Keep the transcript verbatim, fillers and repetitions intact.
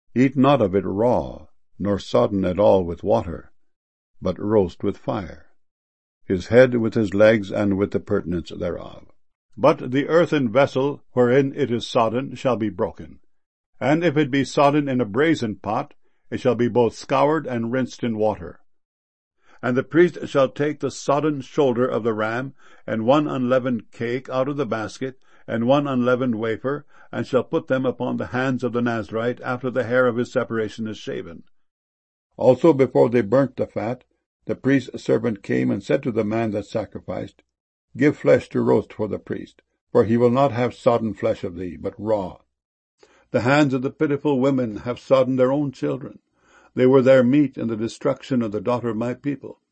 Eat not of it raw, nor sodden at all with water, but roast with fire, his head with his legs, and with the purtenance thereof. But the earthen vessel wherein it is sodden shall be broken, and if it be sodden in a brazen pot, it shall be both scoured and rinsed in water. And the priest shall take the sodden shoulder of the ram, and one unleavened cake out of the basket, and one unleavened wafer, and shall put them upon the hands of the Nazarite after the hair of his separation is shaven. Also before they burnt the fat, the priest's servant came and said to the man that sacrificed, Give flesh to roast for the priest, for he will not have sodden flesh of thee, but raw. The hands of the pitiful women have sodden their own children. They were their meat in the destruction of the daughter of my people.